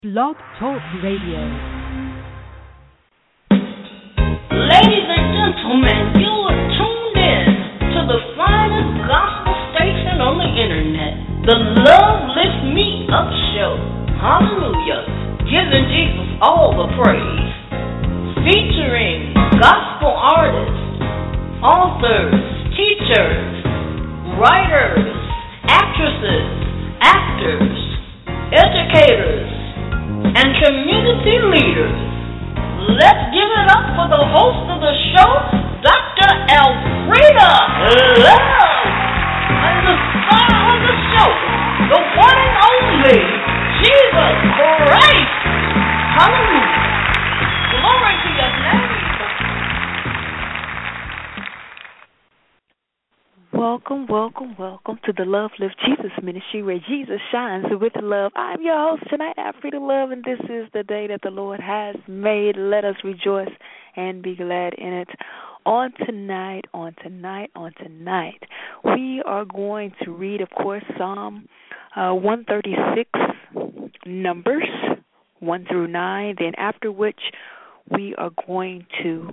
Blog Talk Radio. Ladies and gentlemen, you are tuned in to the finest gospel station on the internet, the Love Lift Me Up Show. Hallelujah. Giving Jesus all the praise. Featuring gospel artists, authors, teachers, writers, actresses, actors, educators, and community leaders. Let's give it up for the host of the show, Dr. Elfrida Love, and the star of the show, the one and only Jesus Christ. Hallelujah. Glory to your name. Welcome to the Love Lift Jesus Ministry, where Jesus shines with love. I'm your host tonight, Elfrida Love, and this is the day that the Lord has made. Let us rejoice and be glad in it. On tonight, we are going to read, of course, Psalm 136, Numbers 1 through 9, then after which we are going to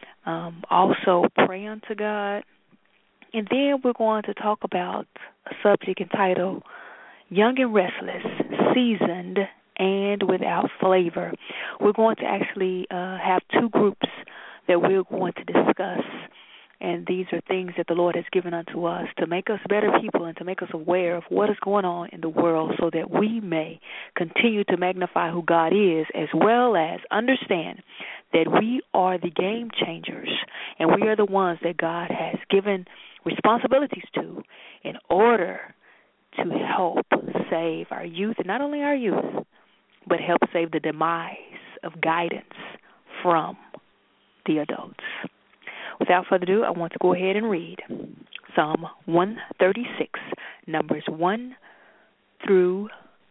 also pray unto God. And then we're going to talk about a subject entitled Young and Restless, Seasoned and Without Flavor. We're going to actually have two groups that we're going to discuss. And these are things that the Lord has given unto us to make us better people and to make us aware of what is going on in the world so that we may continue to magnify who God is, as well as understand that we are the game changers and we are the ones that God has given responsibilities to in order to help save our youth, and not only our youth, but help save the demise of guidance from the adults. Without further ado, I want to go ahead and read Psalm 136, Numbers 1 through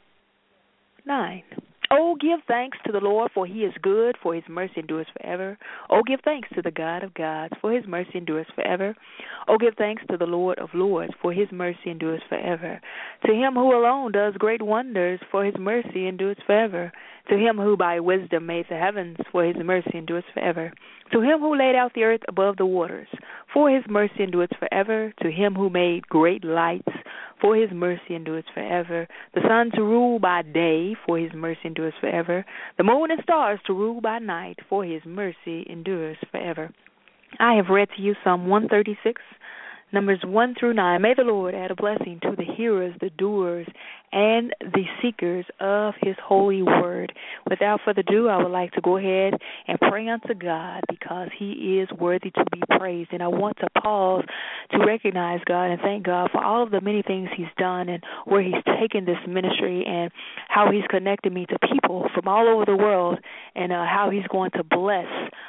9. Oh, give thanks to the Lord, for he is good, for his mercy endures forever. Oh, give thanks to the God of gods, for his mercy endures forever. Oh, give thanks to the Lord of lords, for his mercy endures forever. To him who alone does great wonders, for his mercy endures forever. To him who by wisdom made the heavens, for his mercy endures forever. To him who laid out the earth above the waters, for his mercy endures forever. To him who made great lights, for his mercy endures forever. The sun to rule by day, for his mercy endures forever. The moon and stars to rule by night, for his mercy endures forever. I have read to you Psalm 136, Numbers 1 through 9. May the Lord add a blessing to the hearers, the doers, and the seekers of his holy word. Without further ado, I would like to go ahead and pray unto God, because he is worthy to be praised. And I want to pause to recognize God and thank God for all of the many things he's done and where he's taken this ministry and how he's connected me to people from all over the world, and how he's going to bless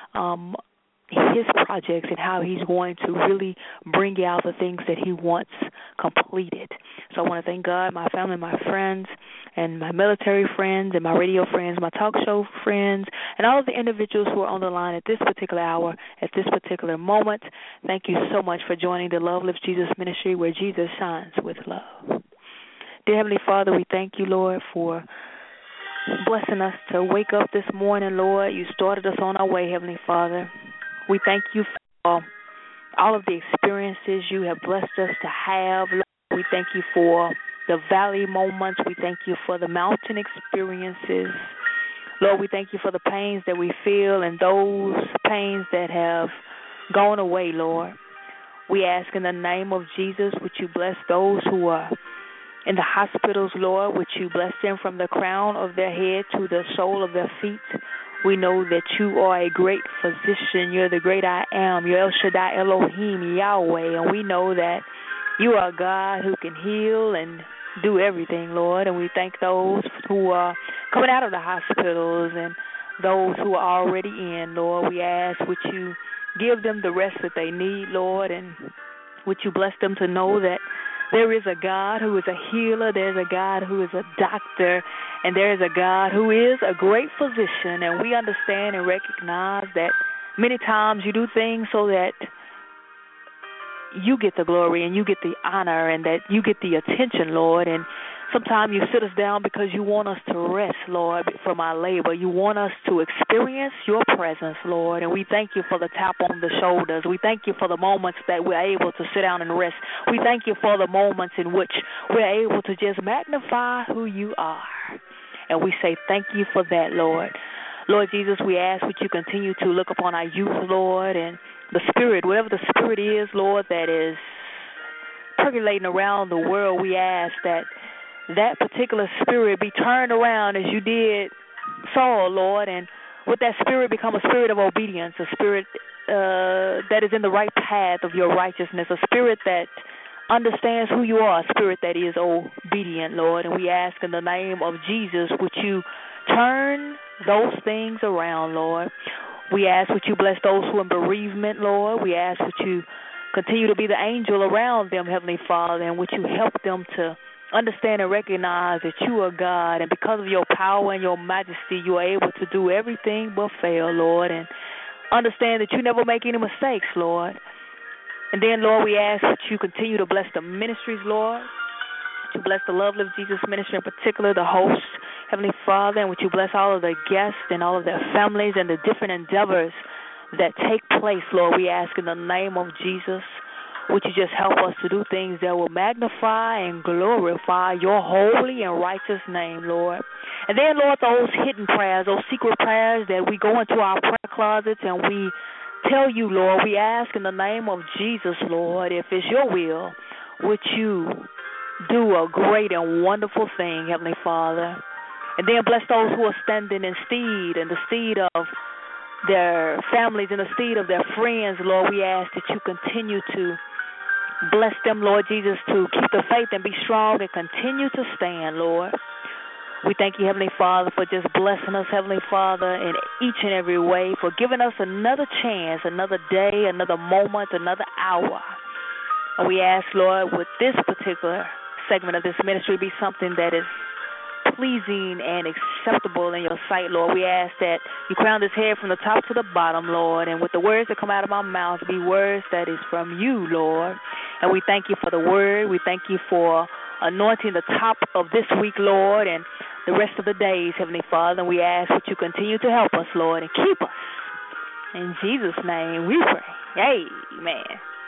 his projects and how he's going to really bring out the things that he wants completed. So I want to thank God, my family, my friends, and my military friends, and my radio friends, my talk show friends, and all of the individuals who are on the line at this particular hour, at this particular moment. Thank you so much for joining the Love Lift Jesus Ministry, where Jesus shines with love. Dear Heavenly Father, we thank you, Lord, for blessing us to wake up this morning, Lord. You started us on our way, Heavenly Father. We thank you for all of the experiences you have blessed us to have. Lord, we thank you for the valley moments. We thank you for the mountain experiences. Lord, we thank you for the pains that we feel and those pains that have gone away, Lord. We ask in the name of Jesus, would you bless those who are in the hospitals, Lord, would you bless them from the crown of their head to the sole of their feet. We know that you are a great physician. You're the great I am. You're El Shaddai, Elohim, Yahweh. And we know that you are God who can heal and do everything, Lord. And we thank those who are coming out of the hospitals and those who are already in, Lord. We ask, would you give them the rest that they need, Lord, and would you bless them to know that there is a God who is a healer, there's a God who is a doctor, and there is a God who is a great physician. And we understand and recognize that many times you do things so that you get the glory and you get the honor and that you get the attention, Lord. And Sometimes you sit us down because you want us to rest, Lord, from our labor. You want us to experience your presence, Lord. And we thank you for the tap on the shoulders. We thank you for the moments that we're able to sit down and rest. We thank you for the moments in which we're able to just magnify who you are. And we say thank you for that, Lord. Lord Jesus, we ask that you continue to look upon our youth, Lord, and the spirit, whatever the spirit is, Lord, that is percolating around the world. We ask that particular spirit be turned around as you did Saul, Lord, and with that spirit become a spirit of obedience, a spirit that is in the right path of your righteousness, a spirit that understands who you are, a spirit that is obedient, Lord. And we ask in the name of Jesus, would you turn those things around, Lord. We ask would you bless those who are in bereavement, Lord. We ask would you continue to be the angel around them, Heavenly Father, and would you help them to understand and recognize that you are God, and because of your power and your majesty, you are able to do everything but fail, Lord, and understand that you never make any mistakes, Lord. And then, Lord, we ask that you continue to bless the ministries, Lord, to bless the Love Live Jesus ministry in particular, the host, Heavenly Father, and would you bless all of the guests and all of their families and the different endeavors that take place, Lord. We ask in the name of Jesus, would you just help us to do things that will magnify and glorify your holy and righteous name, Lord. And then, Lord, those hidden prayers, those secret prayers that we go into our prayer closets and we tell you, Lord, we ask in the name of Jesus, Lord, if it's your will, would you do a great and wonderful thing, Heavenly Father. And then bless those who are standing in the steed of their families, in the steed of their friends, Lord. We ask that you continue to bless them, Lord Jesus, to keep the faith and be strong and continue to stand, Lord. We thank you, Heavenly Father, for just blessing us, Heavenly Father, in each and every way, for giving us another chance, another day, another moment, another hour. And we ask, Lord, with this particular segment of this ministry be something that is pleasing and acceptable in your sight, Lord. We ask that you crown this head from the top to the bottom, Lord, and with the words that come out of my mouth be words that is from you, Lord. And we thank you for the word. We thank you for anointing the top of this week, Lord, and the rest of the days, Heavenly Father. And we ask that you continue to help us, Lord, and keep us. In Jesus' name we pray. Amen.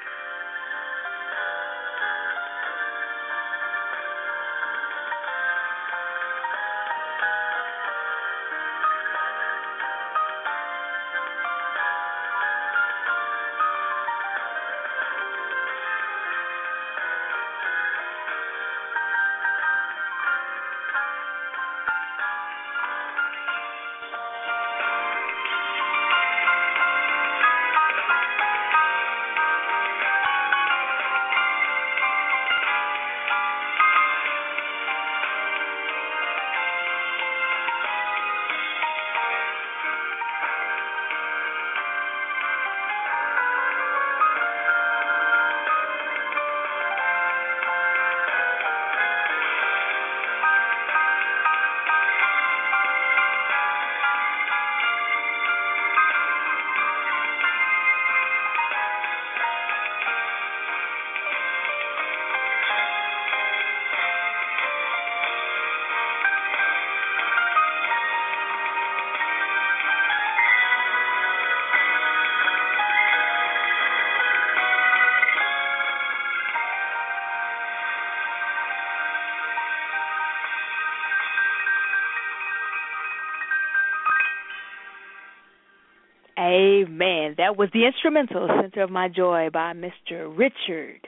Amen. That was the instrumental, Center of My Joy, by Mr. Richard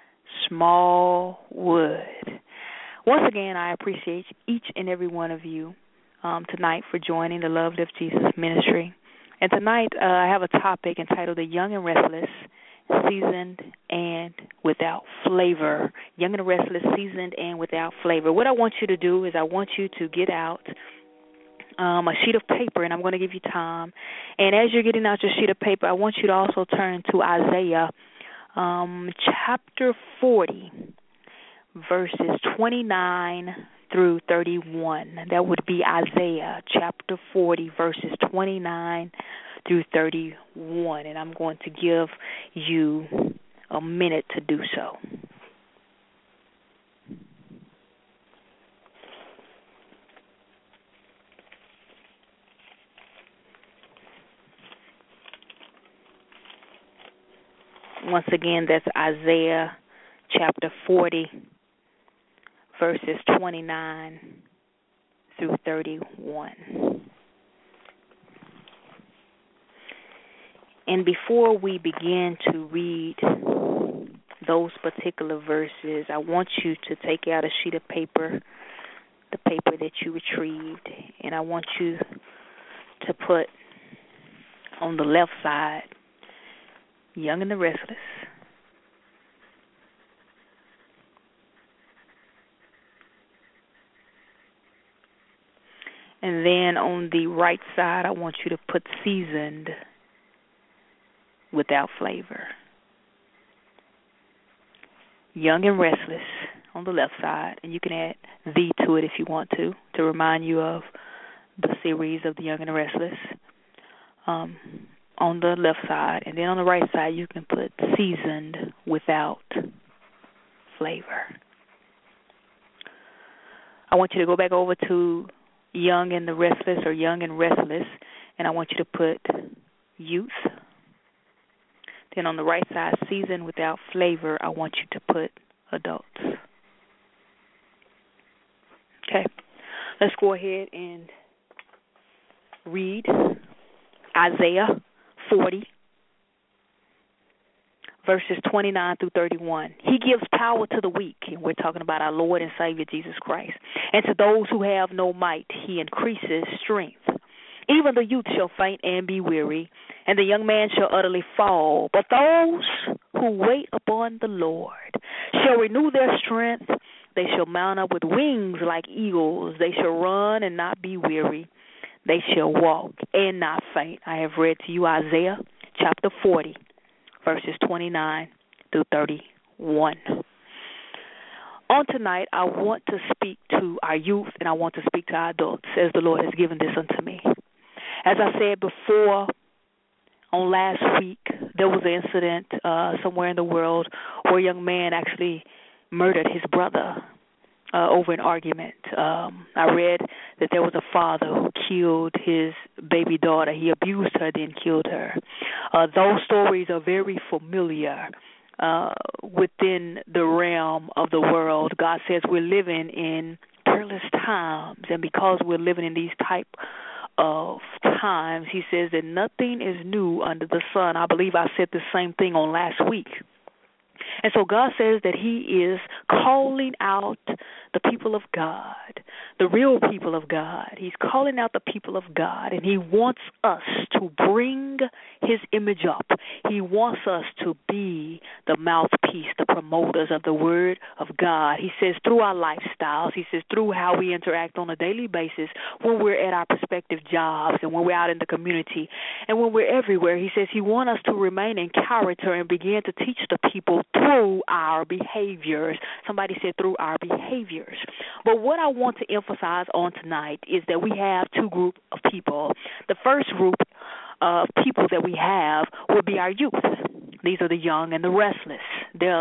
Smallwood. Once again, I appreciate each and every one of you tonight for joining the Love Live Jesus ministry. And tonight I have a topic entitled The Young and Restless, Seasoned and Without Flavor. Young and Restless, Seasoned and Without Flavor. What I want you to do is I want you to get out a sheet of paper, and I'm going to give you time. And as you're getting out your sheet of paper, I want you to also turn to Isaiah chapter 40, verses 29 through 31. That would be Isaiah chapter 40, verses 29 through 31. And I'm going to give you a minute to do so. Once again, that's Isaiah chapter 40, verses 29 through 31. And before we begin to read those particular verses, I want you to take out a sheet of paper, the paper that you retrieved, and I want you to put on the left side, Young and the Restless. And then on the right side, I want you to put Seasoned Without Flavor. Young and Restless on the left side, and you can add "the" to it if you want to remind you of the series of the Young and the Restless. On the left side, and then on the right side you can put Seasoned Without Flavor. I want you to go back over to Young and the Restless or Young and Restless, and I want you to put Youth. Then on the right side, Seasoned Without Flavor, I want you to put Adults. Okay, let's go ahead and read Isaiah 40, verses 29 through 31. He gives power to the weak, and we're talking about our Lord and Savior Jesus Christ. And to those who have no might, he increases strength. Even the youth shall faint and be weary, and the young man shall utterly fall. But those who wait upon the Lord shall renew their strength. They shall mount up with wings like eagles. They shall run and not be weary. They shall walk and not faint. I have read to you Isaiah chapter 40, verses 29 through 31. On tonight, I want to speak to our youth and I want to speak to our adults as the Lord has given this unto me. As I said before, on last week, there was an incident somewhere in the world where a young man actually murdered his brother over an argument. I read that there was a father who killed his baby daughter. He abused her, then killed her. Those stories are very familiar within the realm of the world. God says we're living in perilous times, and because we're living in these type of times, he says that nothing is new under the sun. I believe I said the same thing on last week. And so God says that he is calling out the people of God, the real people of God. He's calling out the people of God, and he wants us to bring his image up. He wants us to be the mouthpiece, the promoters of the word of God. He says through our lifestyles, he says through how we interact on a daily basis when we're at our prospective jobs and when we're out in the community and when we're everywhere. He says he wants us to remain in character and begin to teach the people through our behaviors. Somebody said through our behaviors. But what I want to emphasize on tonight is that we have two groups of people. The first group of people that we have would be our youth. These are the young and the restless. There's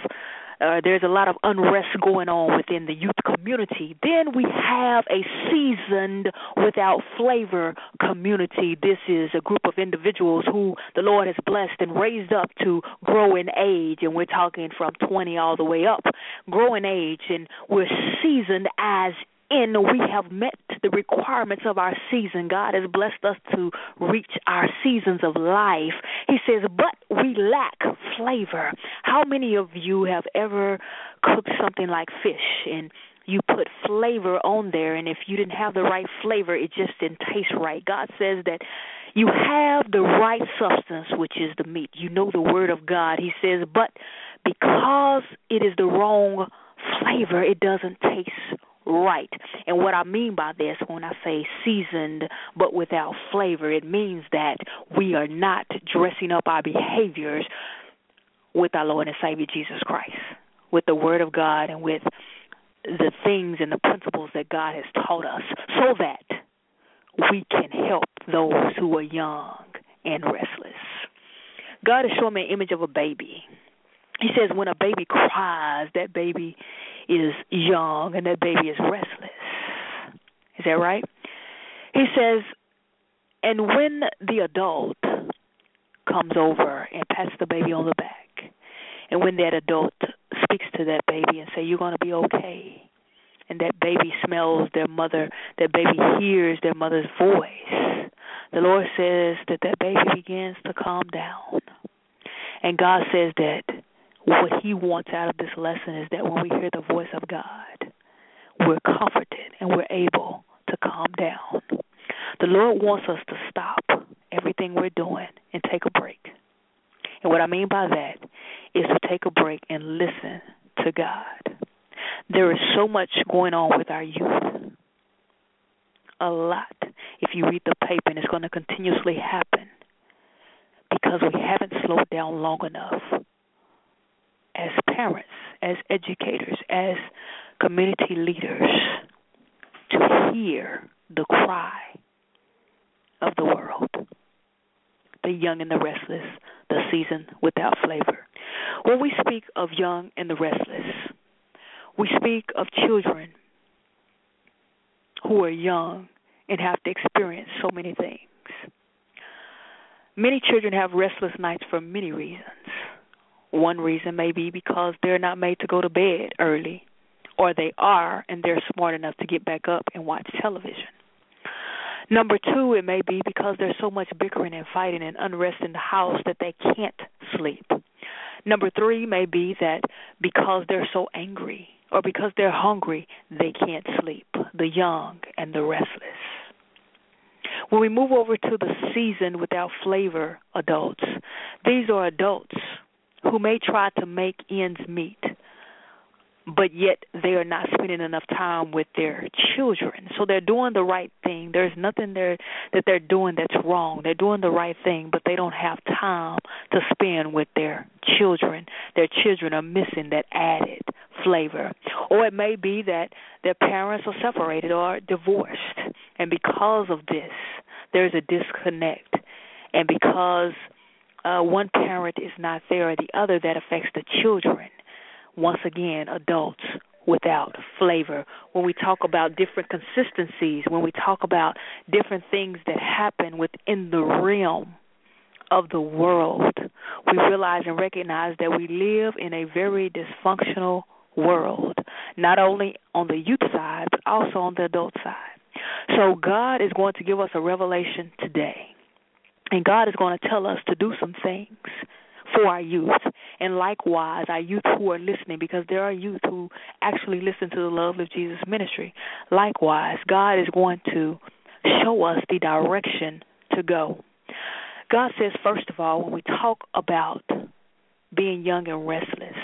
a lot of unrest going on within the youth community. Then we have a Seasoned Without Flavor community. This is a group of individuals who the Lord has blessed and raised up to grow in age, and we're talking from 20 all the way up, grow in age, and we're seasoned as in we have met the requirements of our season. God has blessed us to reach our seasons of life. He says, but we lack flavor. How many of you have ever cooked something like fish and you put flavor on there, and if you didn't have the right flavor, it just didn't taste right? God says that you have the right substance, which is the meat. You know the word of God. He says, but because it is the wrong flavor, it doesn't taste right. And what I mean by this, when I say seasoned but without flavor, it means that we are not dressing up our behaviors with our Lord and Savior Jesus Christ, with the Word of God and with the things and the principles that God has taught us, so that we can help those who are young and restless. God has shown me an image of a baby. He says when a baby cries, that baby is young and that baby is restless. Is that right? He says, and when the adult comes over and pats the baby on the back And when that adult speaks to that baby and say, you're going to be okay, and that baby smells their mother, that baby hears their mother's voice, the Lord says that that baby begins to calm down. And God says that what he wants out of this lesson is that when we hear the voice of God, we're comforted and we're able to calm down. The Lord wants us to stop everything we're doing and take a break. And what I mean by that is to take a break and listen to God. There is so much going on with our youth. A lot. If you read the paper, and it's going to continuously happen because we haven't slowed down long enough as parents, as educators, as community leaders to hear the cry of the world, the young and the restless, the season without flavor. When we speak of young and the restless, we speak of children who are young and have to experience so many things. Many children have restless nights for many reasons. One reason may be because they're not made to go to bed early, or they are and they're smart enough to get back up and watch television. Number two, it may be because there's so much bickering and fighting and unrest in the house that they can't sleep. Number three may be that because they're so angry or because they're hungry, they can't sleep, the young and the restless. When we move over to the seasoned without flavor adults, these are adults who may try to make ends meet, but yet they are not spending enough time with their children. So they're doing the right thing. There's nothing there that they're doing that's wrong. They're doing the right thing, but they don't have time to spend with their children. Their children are missing that added flavor. Or it may be that their parents are separated or divorced, and because of this, there's a disconnect. And because one parent is not there or the other, that affects the children. Once again, adults without flavor. When we talk about different consistencies, when we talk about different things that happen within the realm of the world, we realize and recognize that we live in a very dysfunctional world, not only on the youth side, but also on the adult side. So God is going to give us a revelation today, and God is going to tell us to do some things for our youth, and likewise our youth who are listening, because there are youth who actually listen to the Love of Jesus ministry. Likewise, God is going to show us the direction to go. God says, first of all, when we talk about being young and restless,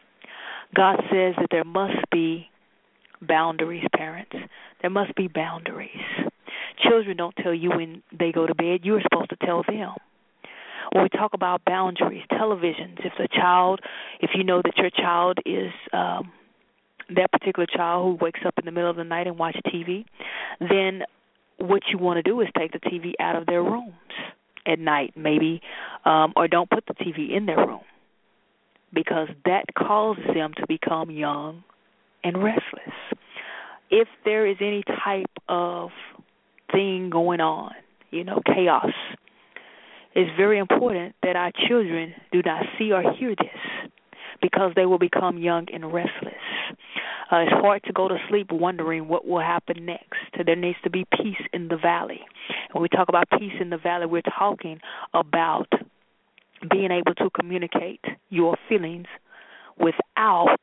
God says that there must be boundaries, parents. There must be boundaries. Children don't tell you when they go to bed. You're supposed to tell them. When we talk about boundaries, televisions, if you know that your child is that particular child who wakes up in the middle of the night and watches TV, then what you want to do is take the TV out of their rooms at night, maybe, or don't put the TV in their room, because that causes them to become young and restless. If there is any type of thing going on, chaos, it's very important that our children do not see or hear this, because they will become young and restless. It's hard to go to sleep wondering what will happen next. There needs to be peace in the valley. When we talk about peace in the valley, we're talking about being able to communicate your feelings without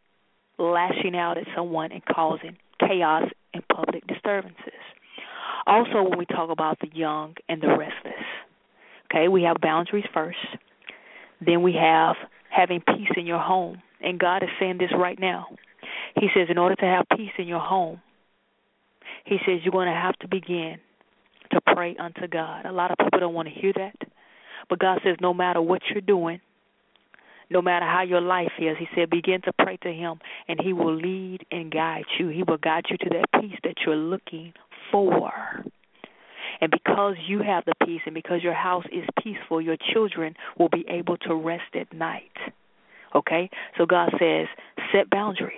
lashing out at someone and causing chaos and public disturbances. Also, when we talk about the young and the restless, okay, we have boundaries first. Then we have having peace in your home. And God is saying this right now. He says in order to have peace in your home, he says you're going to have to begin to pray unto God. A lot of people don't want to hear that. But God says no matter what you're doing, no matter how your life is, he said begin to pray to him, and he will lead and guide you. He will guide you to that peace that you're looking for. And because you have the peace and because your house is peaceful, your children will be able to rest at night. Okay? So God says, set boundaries.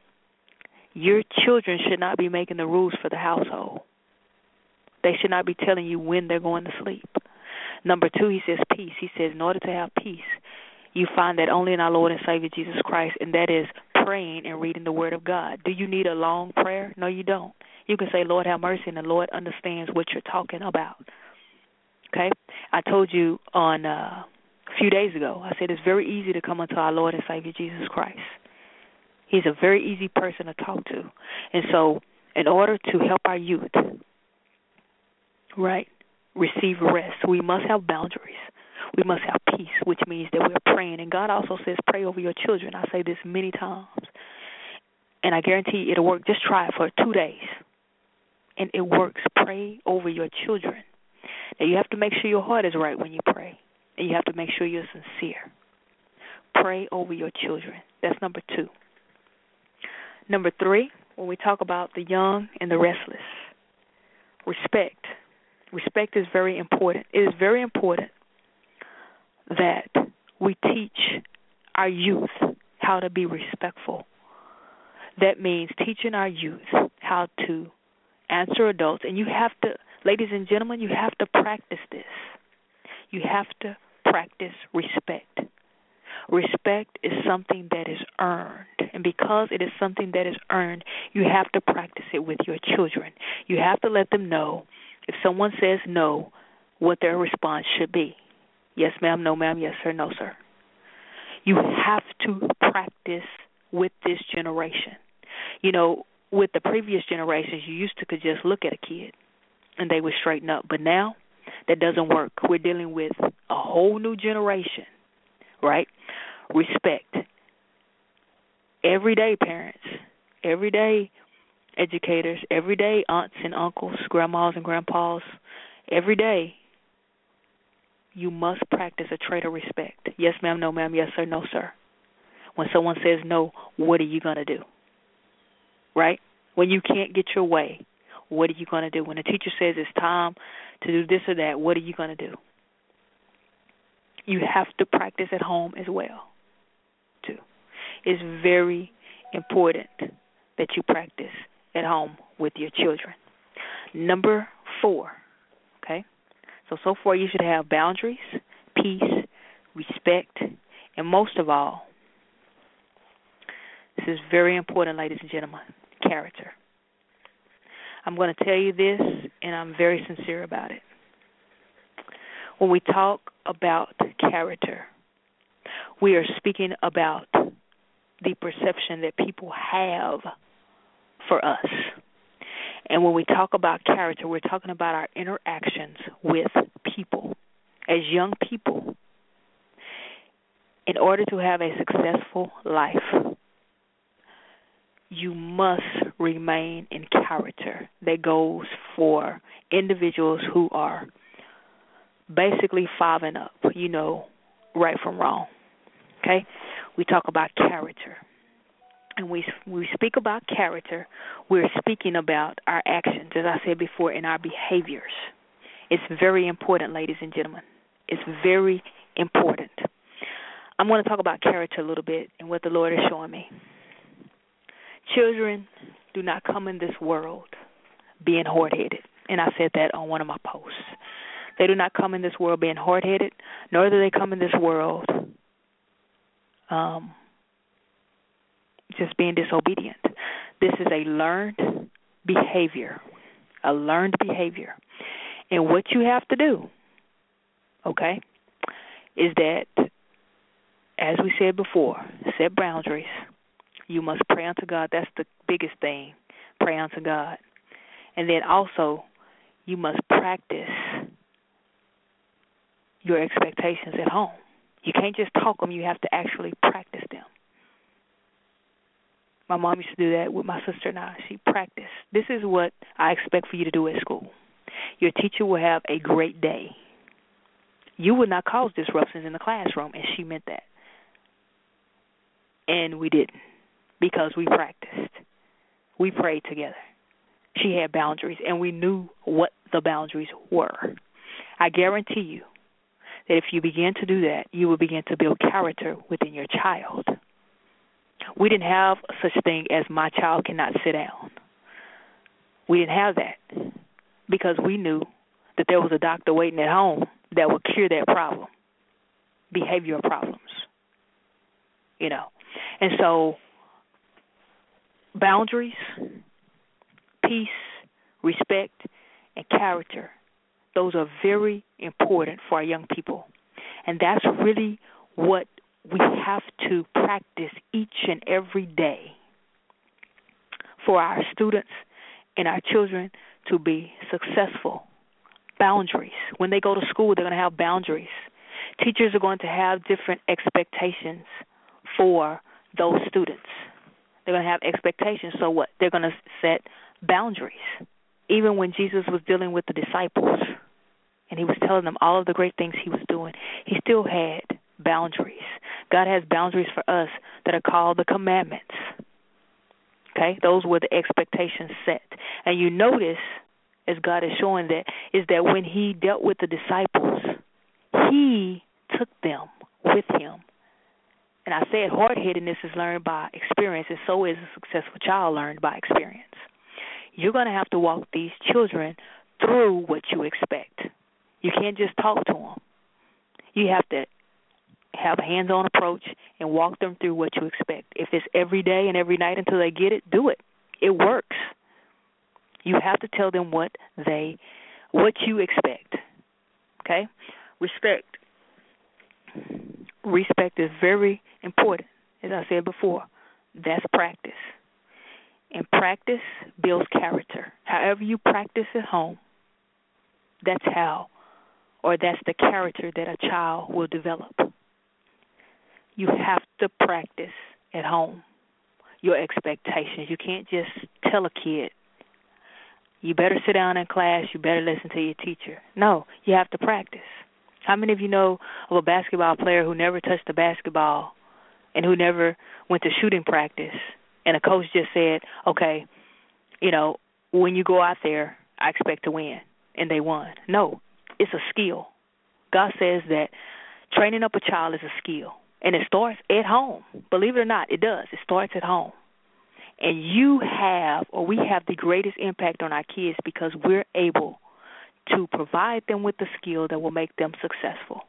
Your children should not be making the rules for the household. They should not be telling you when they're going to sleep. Number two, he says peace. He says in order to have peace, You find that only in our Lord and Savior Jesus Christ, and that is praying and reading the Word of God. Do you need a long prayer? No, you don't. You can say, Lord, have mercy, and the Lord understands what you're talking about. Okay? I told you on a few days ago, I said it's very easy to come unto our Lord and Savior Jesus Christ. He's a very easy person to talk to. And so in order to help our youth, right, receive rest, we must have boundaries. We must have peace, which means that we're praying. And God also says pray over your children. I say this many times. And I guarantee it'll work. Just try it for 2 days. And it works. Pray over your children. Now, you have to make sure your heart is right when you pray. And you have to make sure you're sincere. Pray over your children. That's number 2. Number 3, when we talk about the young and the restless, respect. Respect is very important. It is very important that we teach our youth how to be respectful. That means teaching our youth how to answer adults. And you have to, ladies and gentlemen, you have to practice this. You have to practice respect. Respect is something that is earned. And because it is something that is earned, you have to practice it with your children. You have to let them know if someone says no, what their response should be. Yes, ma'am, no, ma'am, yes, sir, no, sir. You have to practice with this generation. You know, with the previous generations, you used to could just look at a kid and they would straighten up. But now, that doesn't work. We're dealing with a whole new generation, right? Respect. Everyday parents, everyday educators, everyday aunts and uncles, grandmas and grandpas, every day, you must practice a trait of respect. Yes, ma'am, no, ma'am, yes, sir, no, sir. When someone says no, what are you going to do? Right? When you can't get your way, what are you going to do? When the teacher says it's time to do this or that, what are you going to do? You have to practice at home as well, too. It's very important that you practice at home with your children. Number 4, okay? So far you should have boundaries, peace, respect, and most of all, this is very important, ladies and gentlemen, character. I'm going to tell you this, and I'm very sincere about it. When we talk about character, we are speaking about the perception that people have for us. And when we talk about character, we're talking about our interactions with people. As young people, in order to have a successful life, you must remain in character. That goes for individuals who are basically 5 and up, you know, right from wrong. Okay? We talk about character. And we speak about character, we're speaking about our actions, as I said before, and our behaviors. It's very important, ladies and gentlemen. It's very important. I'm going to talk about character a little bit and what the Lord is showing me. Children do not come in this world being hard-headed. And I said that on one of my posts. They do not come in this world being hard-headed, nor do they come in this world just being disobedient. This is a learned behavior, And what you have to do, okay, is that, as we said before, set boundaries. You must pray unto God. That's the biggest thing, pray unto God. And then also, you must practice your expectations at home. You can't just talk them, you have to actually practice them. My mom used to do that with my sister and I. She practiced. This is what I expect for you to do at school. Your teacher will have a great day. You will not cause disruptions in the classroom, and she meant that. And we didn't, because we practiced. We prayed together. She had boundaries, and we knew what the boundaries were. I guarantee you that if you begin to do that, you will begin to build character within your child. We didn't have such thing as my child cannot sit down. We didn't have that because we knew that there was a doctor waiting at home that would cure that problem, behavioral problems. you know. And so boundaries, peace, respect, and character, those are very important for our young people. And that's really what we have to practice each and every day for our students and our children to be successful. Boundaries. When they go to school, they're going to have boundaries. Teachers are going to have different expectations for those students. They're going to have expectations. So what? They're going to set boundaries. Even when Jesus was dealing with the disciples and he was telling them all of the great things he was doing, he still had boundaries. God has boundaries for us that are called the commandments. Okay? Those were the expectations set. And you notice, as God is showing that, is that when he dealt with the disciples, he took them with him. And I said hard-headedness is learned by experience, and so is a successful child learned by experience. You're going to have to walk these children through what you expect. You can't just talk to them. You have to have a hands-on approach and walk them through what you expect. If it's every day and every night until they get it, do it. It works. You have to tell them what you expect. Okay? Respect. Respect is very important. As I said before, that's practice. And practice builds character. However you practice at home, that's the character that a child will develop. You have to practice at home your expectations. You can't just tell a kid, you better sit down in class, you better listen to your teacher. No, you have to practice. How many of you know of a basketball player who never touched the basketball and who never went to shooting practice, and a coach just said, okay, when you go out there, I expect to win, and they won? No, it's a skill. God says that training up a child is a skill, and it starts at home. Believe it or not, it does. It starts at home. And we have the greatest impact on our kids because we're able to provide them with the skill that will make them successful.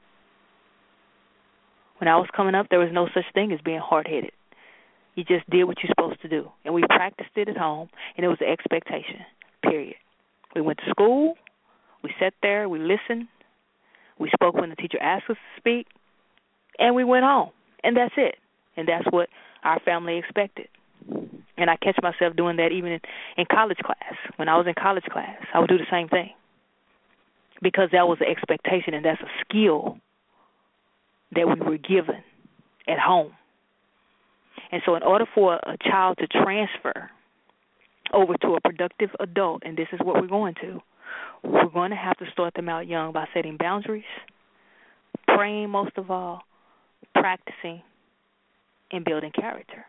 When I was coming up, there was no such thing as being hard-headed. You just did what you're supposed to do. And we practiced it at home, and it was an expectation, period. We went to school, we sat there, we listened, we spoke when the teacher asked us to speak, and we went home. And that's it. And that's what our family expected. And I catch myself doing that even in college class. When I was in college class, I would do the same thing because that was the expectation, and that's a skill that we were given at home. And so in order for a child to transfer over to a productive adult, and this is what we're going to have to start them out young by setting boundaries, praying most of all, practicing, and building character.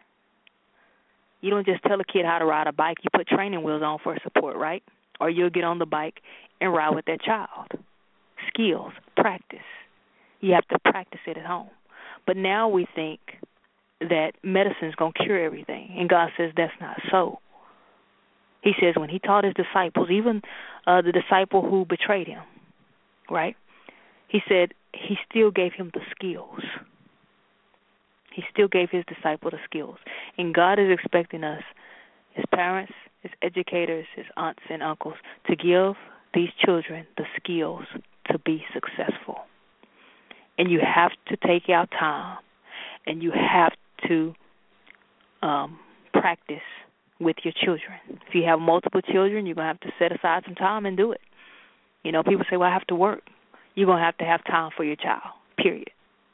You don't just tell a kid how to ride a bike. You put training wheels on for support, right? Or you'll get on the bike and ride with that child. Skills, practice. You have to practice it at home. But now we think that medicine's going to cure everything, and God says that's not so. He says when he taught his disciples, even the disciple who betrayed him, right? He said he still gave him the skills. He still gave his disciple the skills. And God is expecting us, his parents, his educators, his aunts and uncles, to give these children the skills to be successful. And you have to take out time, and you have to practice with your children. If you have multiple children, you're going to have to set aside some time and do it. People say, well, I have to work. You're going to have time for your child, period.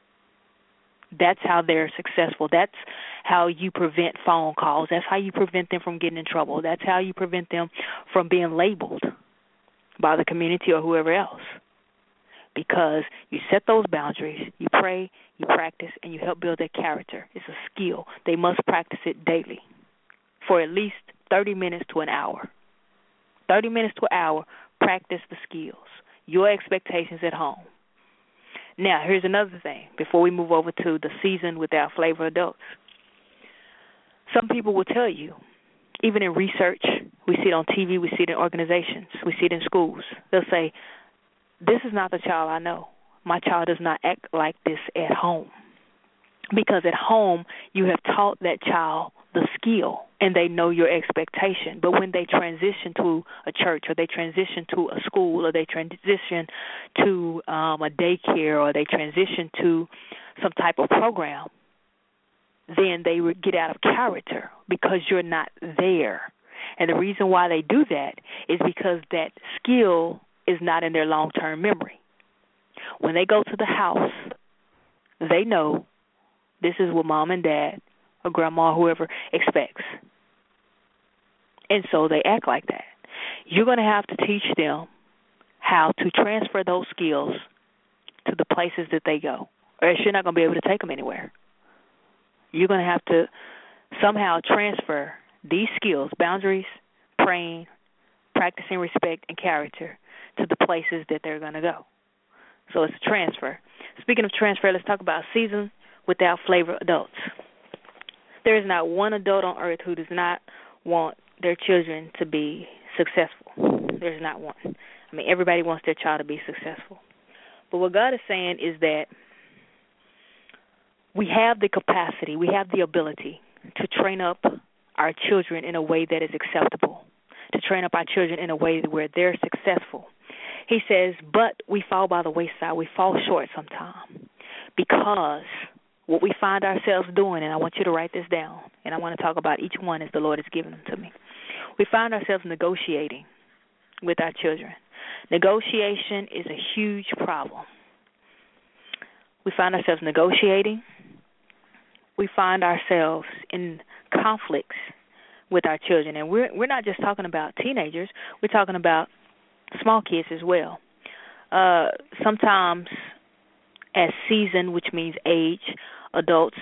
That's how they're successful. That's how you prevent phone calls. That's how you prevent them from getting in trouble. That's how you prevent them from being labeled by the community or whoever else. Because you set those boundaries, you pray, you practice, and you help build their character. It's a skill. They must practice it daily for at least 30 minutes to an hour. 30 minutes to an hour, practice the skills, your expectations at home. Now, here's another thing before we move over to the seasoned without flavor adults. Some people will tell you, even in research, we see it on TV, we see it in organizations, we see it in schools. They'll say, this is not the child I know. My child does not act like this at home. because at home you have taught that child the skill and they know your expectation. But when they transition to a church or they transition to a school or they transition to a daycare or they transition to some type of program, then they would get out of character because you're not there. And the reason why they do that is because that skill is not in their long-term memory. When they go to the house, they know this is what mom and dad or grandma or whoever expects. And so they act like that. You're going to have to teach them how to transfer those skills to the places that they go, or else you're not going to be able to take them anywhere. You're going to have to somehow transfer these skills, boundaries, praying, practicing respect, and character to the places that they're going to go. So it's a transfer. Speaking of transfer, let's talk about seasoned without flavor adults. There is not one adult on earth who does not want their children to be successful. There's not one. I mean, everybody wants their child to be successful. But what God is saying is that we have the capacity, we have the ability to train up our children in a way that is acceptable, to train up our children in a way where they're successful. He says, but we fall by the wayside. We fall short sometimes because what we find ourselves doing, and I want you to write this down, and I want to talk about each one as the Lord has given them to me. We find ourselves negotiating with our children. Negotiation is a huge problem. We find ourselves negotiating. We find ourselves in conflicts with our children. And we're not just talking about teenagers. We're talking about small kids as well. Sometimes as seasoned, which means age, adults,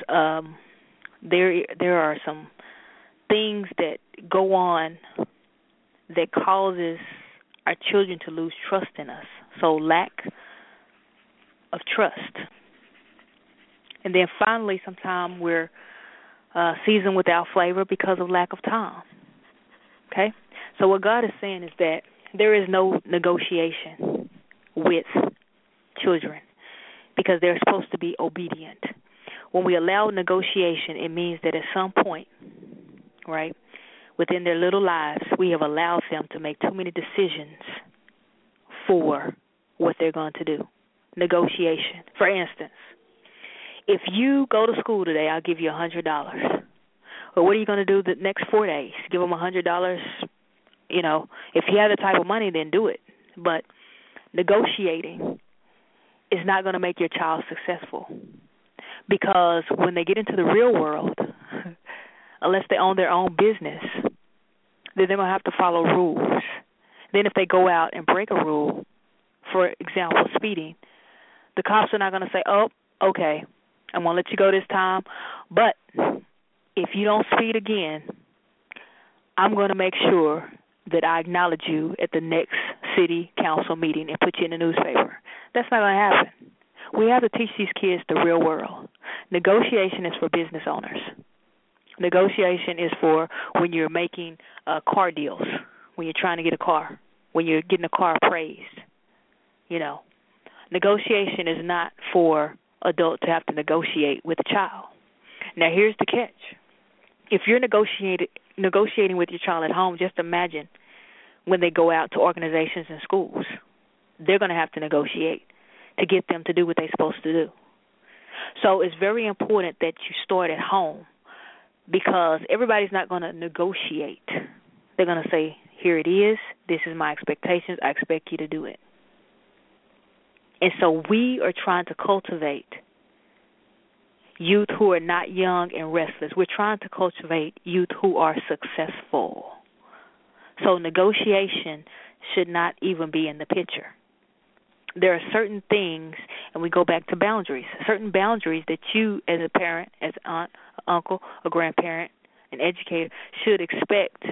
there are some things that go on that causes our children to lose trust in us. So lack of trust. And then finally, sometimes we're seasoned without flavor because of lack of time. Okay? So what God is saying is that there is no negotiation with children because they're supposed to be obedient. When we allow negotiation, it means that at some point, right, within their little lives, we have allowed them to make too many decisions for what they're going to do. Negotiation. For instance, if you go to school today, I'll give you $100. Well, what are you going to do the next 4 days? Give them $100? You know, if you have the type of money, then do it. But negotiating is not going to make your child successful because when they get into the real world, unless they own their own business, then they're going to have to follow rules. Then if they go out and break a rule, for example, speeding, the cops are not going to say, oh, okay, I'm going to let you go this time, but if you don't speed again, I'm going to make sure that I acknowledge you at the next city council meeting and put you in the newspaper. That's not going to happen. We have to teach these kids the real world. Negotiation is for business owners. Negotiation is for when you're making car deals, when you're trying to get a car, when you're getting a car appraised. You know, negotiation is not for adults to have to negotiate with a child. Now, here's the catch. If you're negotiating with your child at home, just imagine when they go out to organizations and schools. They're going to have to negotiate to get them to do what they're supposed to do. So it's very important that you start at home because everybody's not going to negotiate. They're going to say, here it is. This is my expectations. I expect you to do it. And so we are trying to cultivate youth who are not young and restless. We're trying to cultivate youth who are successful. So negotiation should not even be in the picture. There are certain things, and we go back to boundaries, certain boundaries that you as a parent, as an aunt, uncle, a grandparent, an educator, should expect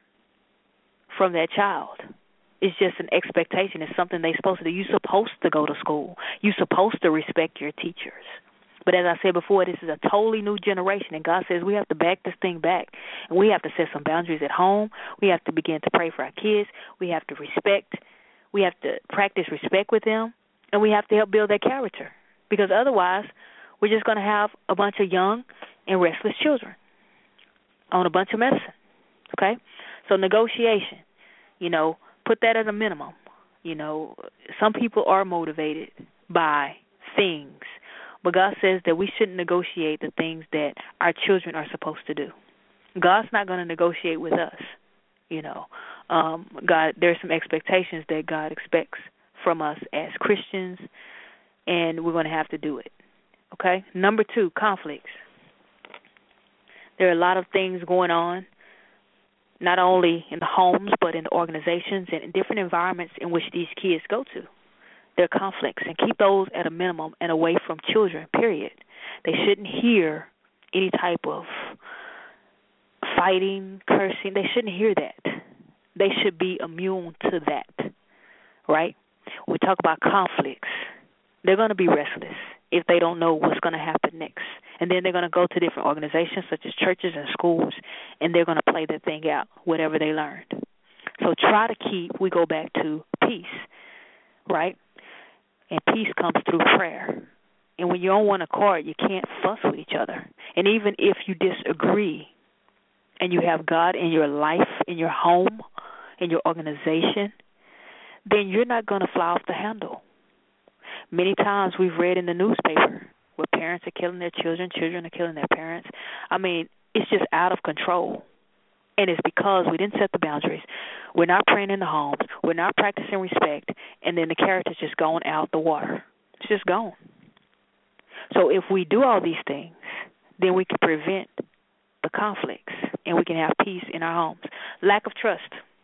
from that child. It's just an expectation. It's something they're supposed to do. You're supposed to go to school. You're supposed to respect your teachers. But as I said before, this is a totally new generation, and God says we have to back this thing back, and we have to set some boundaries at home. We have to begin to pray for our kids. We have to respect. We have to practice respect with them, and we have to help build their character because otherwise We're just going to have a bunch of young and restless children on a bunch of medicine, okay? So negotiation, put that at a minimum. Some people are motivated by things, but God says that we shouldn't negotiate the things that our children are supposed to do. God's not going to negotiate with us. God, there's some expectations that God expects from us as Christians, and we're going to have to do it. Okay? Number 2, conflicts. There are a lot of things going on, not only in the homes, but in the organizations and in different environments in which these kids go to. There are conflicts, and keep those at a minimum and away from children, period. They shouldn't hear any type of fighting, cursing. They shouldn't hear that. They should be immune to that, right? We talk about conflicts. They're going to be restless if they don't know what's going to happen next. And then they're going to go to different organizations such as churches and schools, and they're going to play that thing out, whatever they learned. So try to we go back to peace, right? And peace comes through prayer. And when you're on one accord, you can't fuss with each other. And even if you disagree and you have God in your life, in your home, in your organization, then you're not going to fly off the handle. Many times we've read in the newspaper where parents are killing their children, children are killing their parents. I mean, it's just out of control. And it's because we didn't set the boundaries. We're not praying in the homes. We're not practicing respect. And then the character's just going out the water. It's just gone. So if we do all these things, then we can prevent the conflicts and we can have peace in our homes. Lack of trust.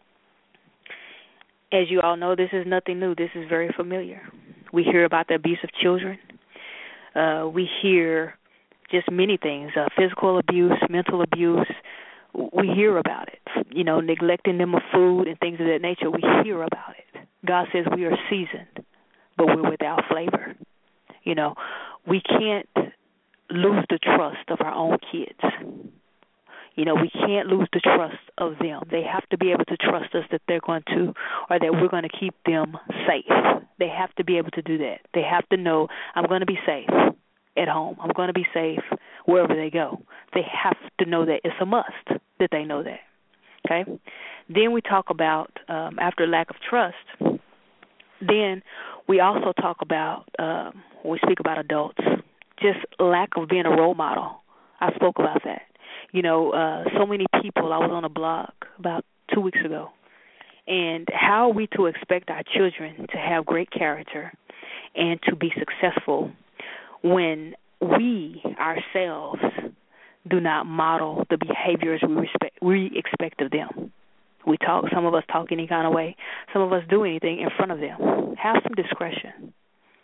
As you all know, this is nothing new. This is very familiar. We hear about the abuse of children. We hear just many things, physical abuse, mental abuse. We hear about it, neglecting them of food and things of that nature. We hear about it. God says we are seasoned, but we're without flavor. We can't lose the trust of our own kids. We can't lose the trust of them. They have to be able to trust us that they're going to, or that we're going to keep them safe. They have to be able to do that. They have to know, I'm going to be safe at home. I'm going to be safe wherever they go. They have to know that. It's a must that they know that. Okay? Then we talk about, after lack of trust, then we also talk about, when we speak about adults, just lack of being a role model. I spoke about that. So many people, I was on a blog about 2 weeks ago, and how are we to expect our children to have great character and to be successful when we ourselves do not model the behaviors we expect of them? Some of us talk any kind of way. Some of us do anything in front of them. Have some discretion.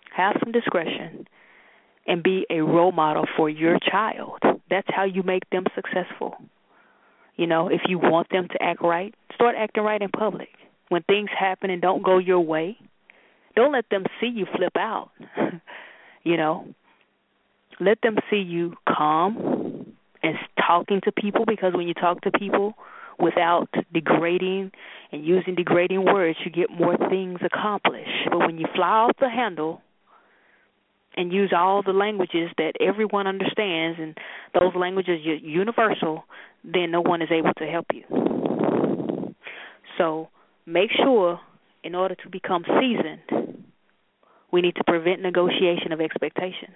And be a role model for your child. That's how you make them successful. If you want them to act right, start acting right in public. When things happen and don't go your way, don't let them see you flip out. Let them see you calm and talking to people, because when you talk to people without degrading and using degrading words, you get more things accomplished. But when you fly off the handle and use all the languages that everyone understands, and those languages are universal, then no one is able to help you. So make sure, in order to become seasoned, we need to prevent negotiation of expectations.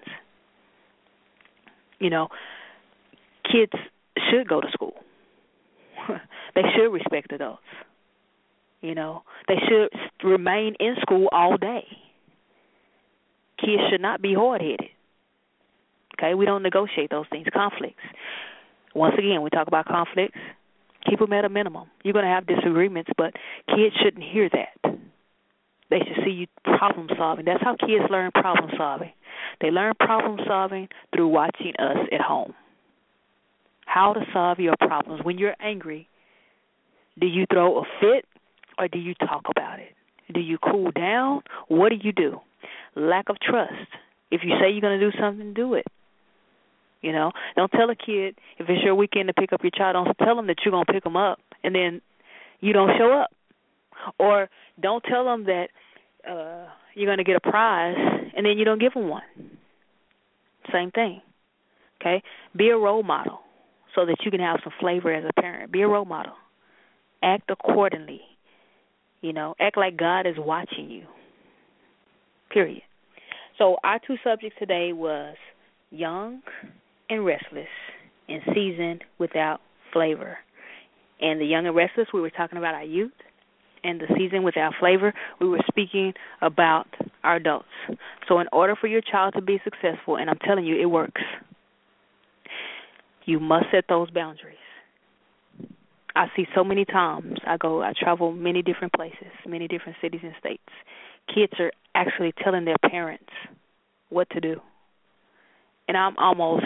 Kids should go to school. They should respect adults. They should remain in school all day. Kids should not be hard-headed. Okay, we don't negotiate those things. Conflicts. Once again, we talk about conflicts. Keep them at a minimum. You're going to have disagreements, but kids shouldn't hear that. They should see you problem solving. That's how kids learn problem solving. They learn problem solving through watching us at home. How to solve your problems. When you're angry, do you throw a fit or do you talk about it? Do you cool down? What do? Lack of trust. If you say you're going to do something, do it. Don't tell a kid, if it's your weekend to pick up your child, don't tell them that you're going to pick them up and then you don't show up. Or don't tell them that you're going to get a prize and then you don't give them one. Same thing. Okay? Be a role model so that you can have some flavor as a parent. Be a role model. Act accordingly. Act like God is watching you. Period. So our two subjects today was young and restless and seasoned without flavor. And the young and restless, we were talking about our youth. And the seasoned without flavor, we were speaking about our adults. So in order for your child to be successful, and I'm telling you, it works, you must set those boundaries. I see so many times, I travel many different places, many different cities and states. Kids are actually telling their parents what to do. And I'm almost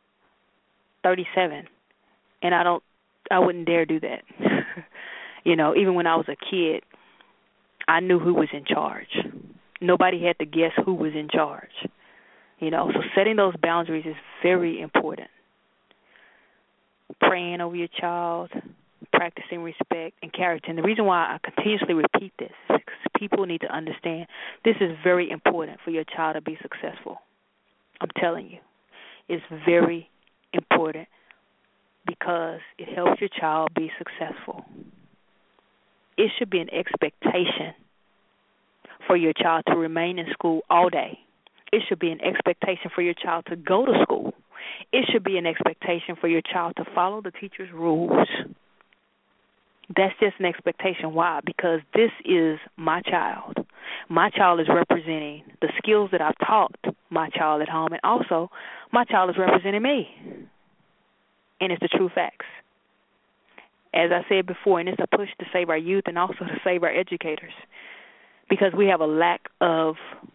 37, and I wouldn't dare do that. Even when I was a kid, I knew who was in charge. Nobody had to guess who was in charge. So setting those boundaries is very important. Praying over your child, practicing respect and character. And the reason why I continuously repeat this is because people need to understand this is very important for your child to be successful. I'm telling you, it's very important because it helps your child be successful. It should be an expectation for your child to remain in school all day. It should be an expectation for your child to go to school. It should be an expectation for your child to follow the teacher's rules. That's just an expectation. Why? Because this is my child. My child is representing the skills that I've taught my child at home, and also my child is representing me. And it's the true facts. As I said before, and it's a push to save our youth and also to save our educators, because we have a lack of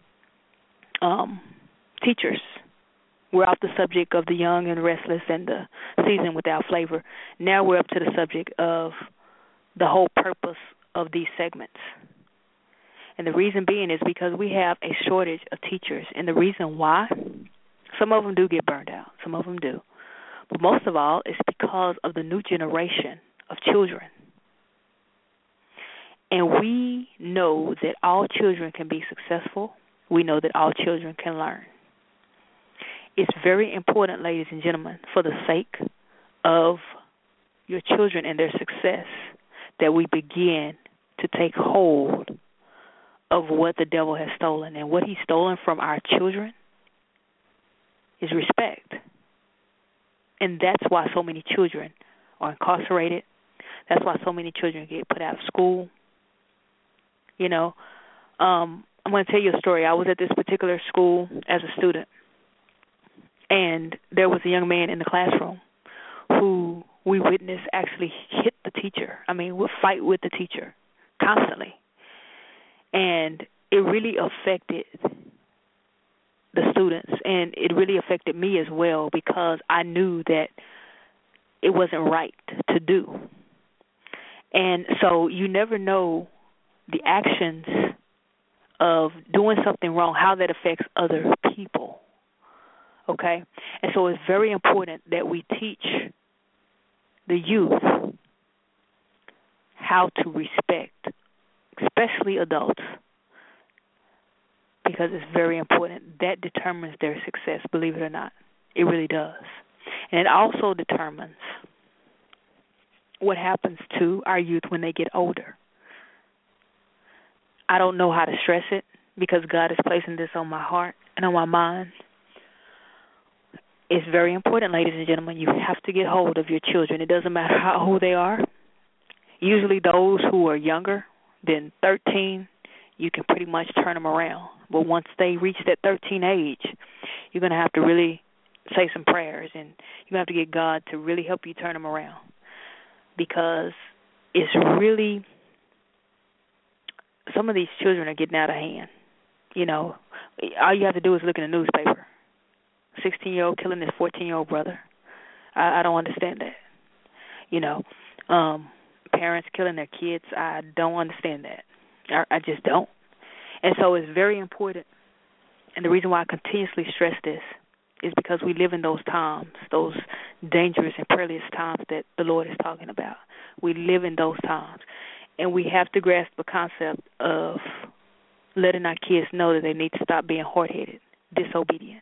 teachers. We're off the subject of the young and restless and the seasoned without flavor. Now we're up to the subject of the whole purpose of these segments. And the reason being is because we have a shortage of teachers. And the reason why, some of them do get burned out. Some of them do. But most of all, it's because of the new generation of children. And we know that all children can be successful. We know that all children can learn. It's very important, ladies and gentlemen, for the sake of your children and their success, that we begin to take hold of what the devil has stolen. And what he's stolen from our children is respect. And that's why so many children are incarcerated. That's why so many children get put out of school. I'm going to tell you a story. I was at this particular school as a student, and there was a young man in the classroom who we witnessed actually hit the teacher. Would fight with the teacher constantly. And it really affected the students, and it really affected me as well, because I knew that it wasn't right to do. And so you never know the actions of doing something wrong, how that affects other people. Okay? And so it's very important that we teach the youth how to respect, especially adults, because it's very important. That determines their success, believe it or not. It really does. And it also determines what happens to our youth when they get older. I don't know how to stress it, because God is placing this on my heart and on my mind. It's very important, ladies and gentlemen. You have to get hold of your children. It doesn't matter how old they are. Usually those who are younger than 13, you can pretty much turn them around. But once they reach that 13 age, you're going to have to really say some prayers, and you have to get God to really help you turn them around, because it's really, some of these children are getting out of hand. All you have to do is look in the newspaper. 16-year-old killing his 14-year-old brother. I don't understand that. Parents killing their kids, I don't understand that. I just don't. And so it's very important. And the reason why I continuously stress this is because we live in those times, those dangerous and perilous times that the Lord is talking about. We live in those times. And we have to grasp the concept of letting our kids know that they need to stop being hard-headed, disobedient. And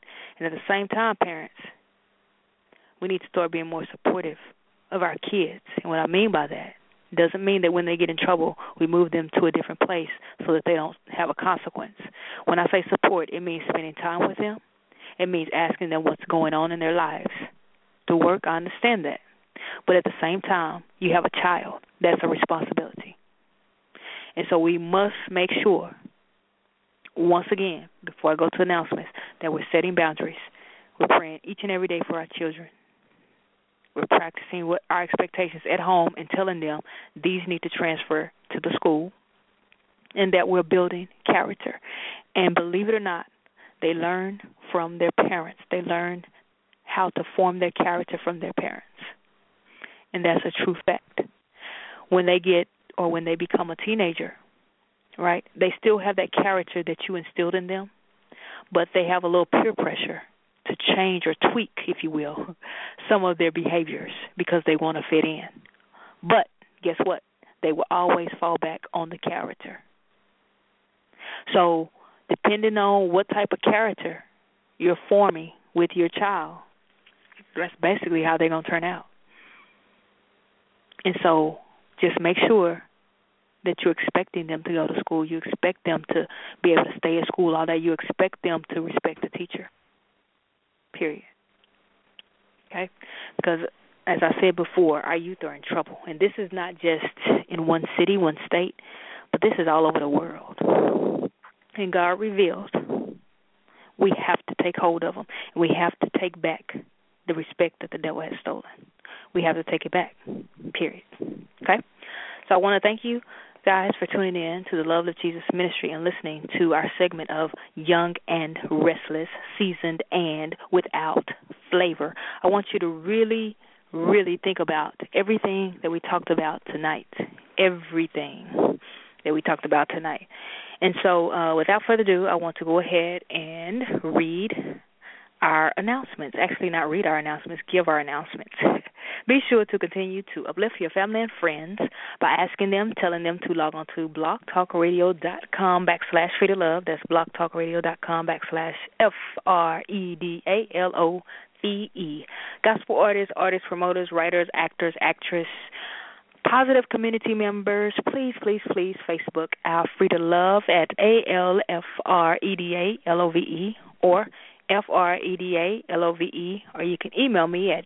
And at the same time, parents, we need to start being more supportive of our kids. And what I mean by that doesn't mean that when they get in trouble, we move them to a different place so that they don't have a consequence. When I say support, it means spending time with them. It means asking them what's going on in their lives. The work, I understand that. But at the same time, you have a child. That's a responsibility. And so we must make sure, once again, before I go to announcements, that we're setting boundaries. We're praying each and every day for our children. We're practicing what our expectations at home and telling them these need to transfer to the school, and that we're building character. And believe it or not, they learn from their parents. They learn how to form their character from their parents. And that's a true fact. When they become a teenager, right, they still have that character that you instilled in them, but they have a little peer pressure to change or tweak, if you will, some of their behaviors because they want to fit in. But guess what? They will always fall back on the character. So depending on what type of character you're forming with your child, that's basically how they're going to turn out. And so just make sure that you're expecting them to go to school. You expect them to be able to stay at school all day. You expect them to respect the teacher, period. Okay? Because, as I said before, our youth are in trouble. And this is not just in one city, one state, but this is all over the world. And God revealed we have to take hold of them. And we have to take back the respect that the devil has stolen. We have to take it back, period. Okay? So I want to thank you guys for tuning in to the Love of Jesus Ministry and listening to our segment of Young and Restless, Seasoned and Without Flavor. I want you to really, really think about everything that we talked about tonight. Everything that we talked about tonight. And so without further ado, I want to go ahead and read our announcements. Actually, not read our announcements, give our announcements. Be sure to continue to uplift your family and friends by asking them, telling them to log on to blogtalkradio.com/freedolove. That's blogtalkradio.com/FREDALOVE. Gospel artists, artist promoters, writers, actors, actress, positive community members, please, please, please Facebook our Frida Love at ALFREDALOVE or FREDALOVE, or you can email me at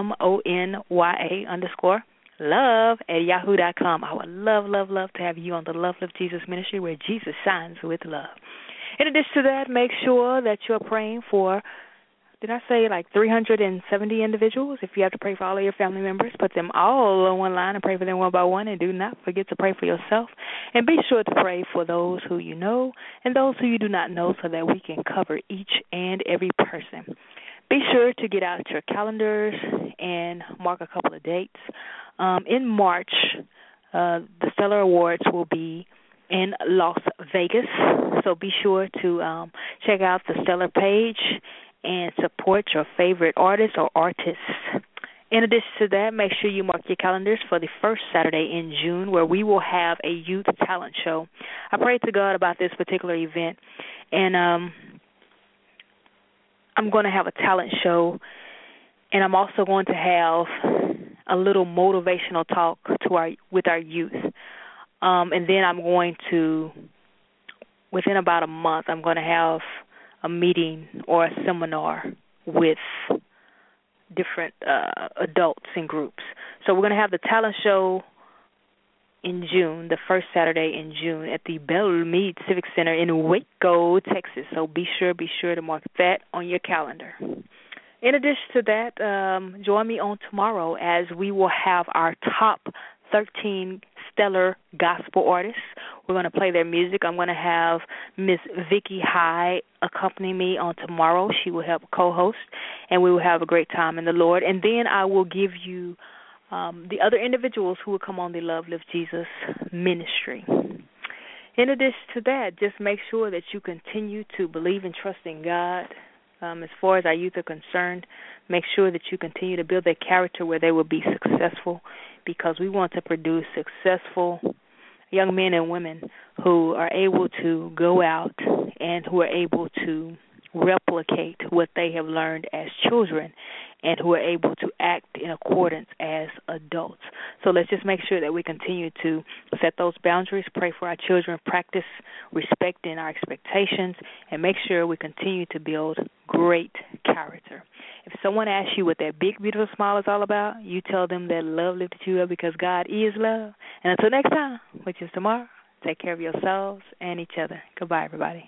EMONYA_love@yahoo.com. I would love, love, love to have you on the Love of Jesus Ministry where Jesus shines with love. In addition to that, make sure that you're praying for, did I say like 370 individuals? If you have to pray for all of your family members, put them all on one line and pray for them one by one, and do not forget to pray for yourself. And be sure to pray for those who you know and those who you do not know so that we can cover each and every person. Be sure to get out your calendars and mark a couple of dates. In March, the Stellar Awards will be in Las Vegas, so be sure to check out the Stellar page and support your favorite artists or artists. In addition to that, make sure you mark your calendars for the first Saturday in June where we will have a youth talent show. I prayed to God about this particular event, and I'm going to have a talent show, and I'm also going to have a little motivational talk with our youth. And then I'm going to, within about a month, I'm going to have a meeting or a seminar with different adults and groups. So we're going to have the talent show in June, the first Saturday in June at the Belmead Civic Center in Waco, Texas. So be sure to mark that on your calendar. In addition to that, join me on tomorrow as we will have our top 13 stellar gospel artists. We're going to play their music. I'm going to have Miss Vicky High accompany me on tomorrow. She will help co-host, and we will have a great time in the Lord. And then I will give you the other individuals who will come on the Love Lift Jesus ministry. In addition to that, just make sure that you continue to believe and trust in God. As far as our youth are concerned, make sure that you continue to build their character where they will be successful, because we want to produce successful young men and women who are able to go out and who are able to replicate what they have learned as children and who are able to act in accordance as adults. So let's just make sure that we continue to set those boundaries, pray for our children, practice respecting our expectations, and make sure we continue to build great character. If someone asks you what that big, beautiful smile is all about, you tell them that love lifted you up because God is love. And until next time, which is tomorrow, take care of yourselves and each other. Goodbye, everybody.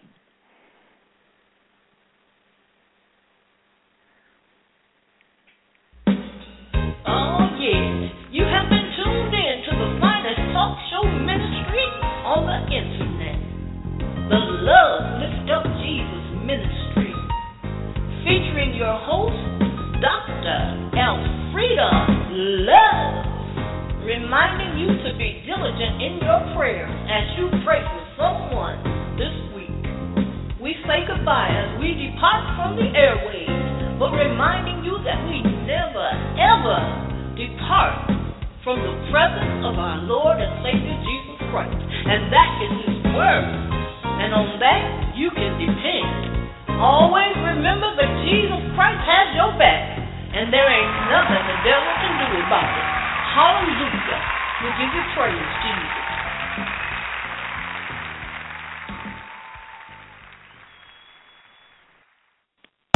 Oh, yeah. You have been tuned in to the finest talk show ministry on the internet. The Love Lift Up Jesus Ministry. Featuring your host, Dr. Elfrida Love. Reminding you to be diligent in your prayers as you pray for someone this week. We say goodbye as we depart from the airwaves, but reminding you that we never, ever depart from the presence of our Lord and Savior Jesus Christ. And that is His Word. And on that you can depend. Always remember that Jesus Christ has your back, and there ain't nothing the devil can do about it. Hallelujah. We give you praise, Jesus.